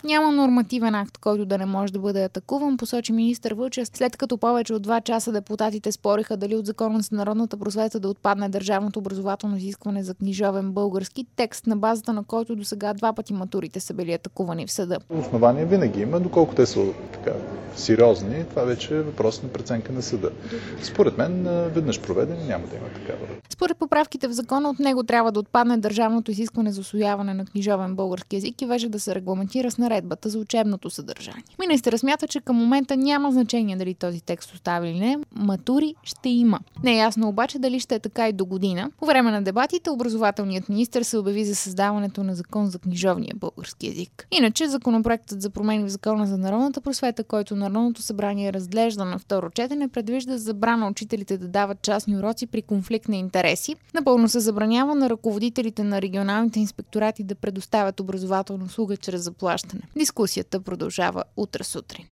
Няма нормативен акт, който да не може да бъде атакуван, посочи министър Вълчев, след като повече от 2 часа депутатите спориха дали от Закона за народната просвета да отпадне държавното образователно изискване за книжовен български текст, на базата на който досега 2 пъти матурите са били атакувани в съда. Основания винаги има, доколко те са така сериозни, това вече е въпрос на преценка на съда. Според мен, веднъж проведени няма да има такава. Според поправките в закона, от него трябва да отпадне държавното изискване за усвояване на книжовен български език и вече да се регламентира с наредбата за учебното съдържание. Министърът смята, че към момента няма значение дали този текст остава или не, матури ще има. Не е ясно обаче дали ще е така и до година. По време на дебатите образователният министър се обяви за създаването на закон за книжовния български език. Иначе законопроектът за промени в закона за народната просвета, който Народното събрание разглежда на второ четене, предвижда забрана учителите да дават частни уроци при конфликт на интереси. Напълно се забранява на ръководителите на регионалните инспекторати да предоставят образователна услуга чрез заплащане. Дискусията продължава утре сутрин.